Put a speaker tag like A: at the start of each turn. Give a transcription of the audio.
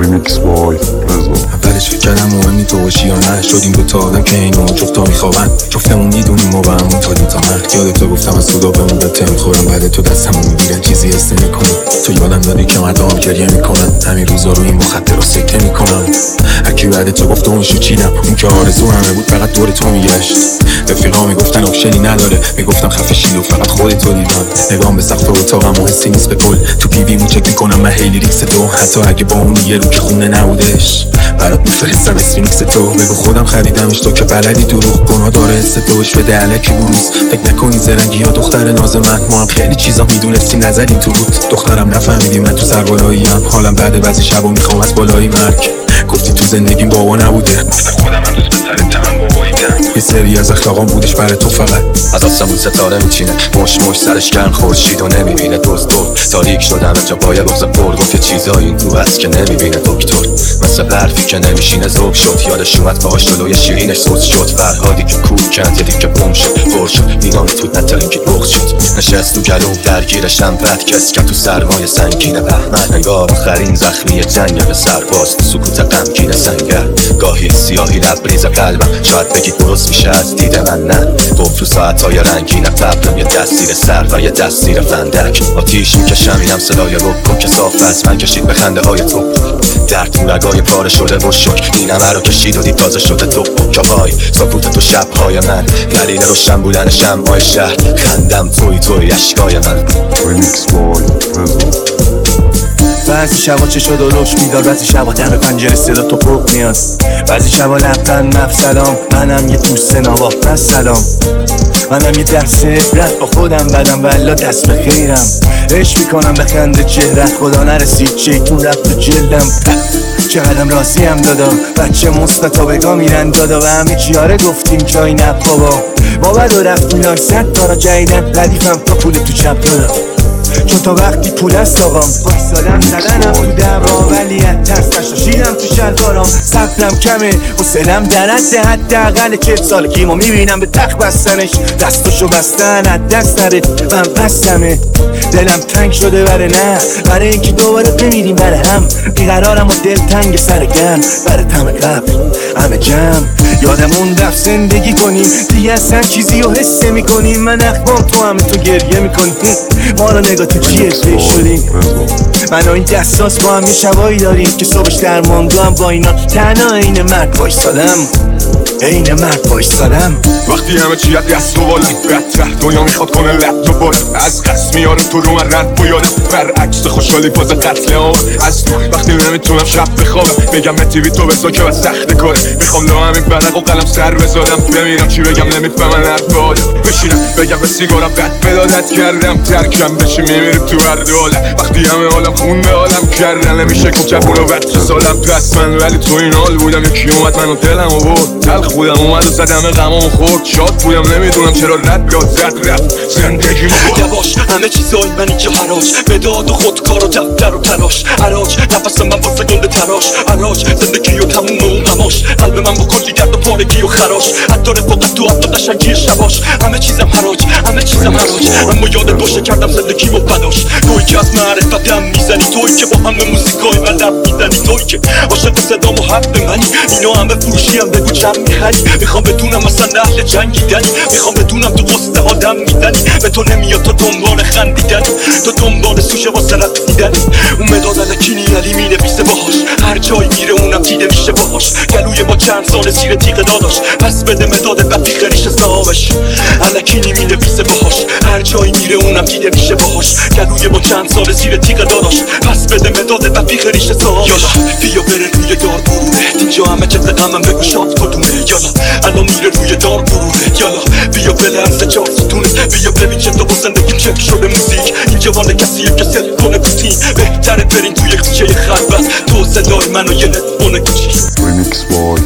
A: ریمیکس بای رضا.
B: اولش فکر کردم مهمی تو باشی یا نه، شدیم دوتا آدم که اینو جفتا میخوابن، جفتمون میدونیم و با همون تا دوتا مرد. یادت تو گفتم از خدا بمون بته میخورم، بعد تو دستمون میگیرن چیزی حس نمیکنم. تو یادم دادی که مردم گریه میکنن، همین روزا رو این مخدر رو سکته میکنم. هرکی بعد تو گفت اون شوچیدم، اون که آرزو همه بود فقط دور تو میگشت. رفیقا میگفتن اپشنی نداره، میگفتم خفه شید و فقط خودت رو دیدم. نگام به سقف اتاقم و حسی نیست به کل، تو پیویمو چک میکنم من هی لیریکس تو، حتی اگه با اون یه رو که خونه نبودش برات میفرستم استرینکس تو. بگو خودم خریدمش تو که بلدی دروغ گناه داره حس توش بده الکی بروز. فکر نکنی زرنگی یا دختر ناز من، ما هم خیلی چیزا میدونستیم نزدیم تو بود. دخترم نفهمیدی من تو سربالاییم، حالم بعد بعضی شبا میخوام از بالای مرگ. گفتی تو زندگیم بابا نبوده، خودم هم دوست پسرتم باباییدم. یه سری از اخلاقام بودش برای تو فقط.
C: از آسمون ستاره میچینه، مش سرش گرم خورشید و نمیبینه دوست تاریک شدم جا پای بغض پر. گفت یه چیزایی تو هست که نمیبینه دکتر، مثل برفی که نمیشینه ذوب شد. یادش اومد باهاش جلوی شیرینش سوز شد، فرهادی که کور کند یه دیگه بم شد پر شد. اینا میتود نترنگی بغض شد، نشست تو گلوم درگیرشم بد کس که تو سرمایه سنگین بهمن. انگار آخرین زخمی جنگ به سرباز، سکوت غمگین سنگر. گاهی سیاهی لبریز قلبم، شاید بگید درست میشه از دید من نه. گفت تو ساعتهای رنگین قبلم یه دستیر سر و یه دستیر فندک. آتیش میکشم اینم صدای رکن که صاف از من کشید به خنده های تو. در تو رگای پاره شده و شک، این همه رو کشید و دید تازه شده تو. کبای سکوت تو شبهای من، دلیل روشن بودن شمعای شهر. خندم توی اشکای من.
A: ریمیکس بای رضا.
D: بعضی شبا چه شد و روش بیدار، بعضی شبا دم پنجره صدا تو پرق میاد، بعضی شبا لبخند مف سلام. منم یه دوست نواف بس سلام، منم یه درس عبرت با خودم بدم والا دست به خیرم. عشق میکنم به خنده چهرت، خدا نرسید شیطون رفت تو جلدم. چقدرم راضیم دادا، بچه مستطابقا میرن دادا و همه چیاره گفتیم جایی نه بابا بد و رفتیم لاک زد دارا جایدن ردیفم تا پول تو چپ دادا. چون تا وقتی پول است آقام بایستادم زدنم تو دوا، ولی ترس نشاشیدم تو شلوارام. صبرم کمه حسنم در حد حداقل 40 سال کیمو میبینم به تخت بستنش، دستاشو بستن از دست نره من بستمه. دلم تنگ شده برای اینکه دوباره بمیریم برای هم. بیقرارم و دل تنگ سرگرم برای تم قبل همه جمع. یادمون رفت زندگی کنیم دیگه اصلا چیزی رو حس میکنیم. من اخوام تو همه تو گریه میکنیم، ما رو نگاه تو چیه فکر شدیم. من و این دستاس با هم یه شبایی داریم که صبحش درماندو هم با اینا تنها این مرد وایستادم. این مرد وایستادم
E: وقتی همه چی از دست و بالم بدتر دنیا میخواد کنه لب تو بارم. از قصد میاره تو رو من رد و یادم برعکس خوشحالی باز قتل عام. از وقتی نمیتونم شب بخوابم بگم به تیوی تو بسا که بس سخت کاره. میخوام لا همین برق و قلم سر بزادم، بمیرم چی بگم نمیفهمن حرف بادم. بشینم بگم به سیگارم بد بدادت کردم، ترکم بشی میمیریم تو هر دولم. وقتی همه حالم خون به حالم کردن نمیشه که جبونو بچه سالم پس من، ولی تو این حال بودم یکی اومد منو دلم و برد. تلخ بودم اومد و زدم غمامو خورد، شاد بودم نمیدونم چرا رد داد زد رفت زندگی مرد.
F: یواش همه چیزای منی که حراج به داد و خودکار و دفتر و تلاش. عراج نفسم من واسه گنده تراش، عراج زندگی و تموم و اون غماش. قلب من با کلی درد و پارگی و خراش، حتی رفاقت تو حتی قشنگی شباش. همه چیزم حراج همه چیزم حراج، اما یادت باشه کردم زندگی و فداش. توی که از معرفتم میزنی، توی که با همه موزیکای من لب میزنی، توی که عاشق صدام و حرف منی. اینا همه فروشی هم بگو چند میخری. میخوام بدونم اصلا اهل جنگیدنی، میخوام بدونم تو قصد آدم میدنی. به تو نمیاد تو دنبال خندیدنی، تو دنبال سوشه واسه رقصیدنی. اون مداد الکینی علی مینویسه باهاش، هر جایی میره اونم دیده میشه باهاش. گلوی ما چند سال زیر تیغ داداش، پس بده مداد وقتی خریش حسابش. الکینی مینویسه باهاش، هر جایی میره اونم دیده میشه باهاش. گلوی ما چند سال زیر تیغ داداش، پس بده مداد وقتی خریش حسابش. یالا بیا بره روی دار برونه، اینجا همه چه غمم بگو شاد کدومه. یالا الان میره روی دار برونه، یالا بیا بلرزه 4 ستونه. بیا ببین چه تو با زندگیم چک شده موزیک. این جوان کسیه که سل کنه پوتین، بهتره برین توی کوچه خلوت. تو صدای منو یه نتفون کوچیک.
A: ریمیکس بای